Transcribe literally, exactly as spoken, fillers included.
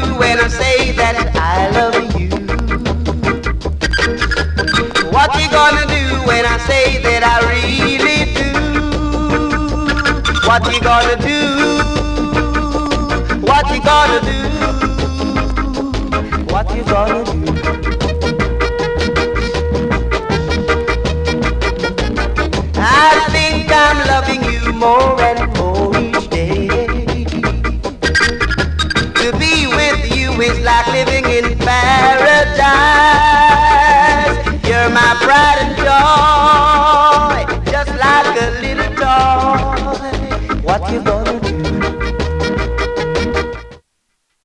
do when I say that I love you? What you gonna do when I say that I really do? What you gonna do? What you gonna do? What you gonna do? I think I'm loving you more and more each day. To be with you is like living in paradise. You're my pride and joy, just like a little toy. What you gonna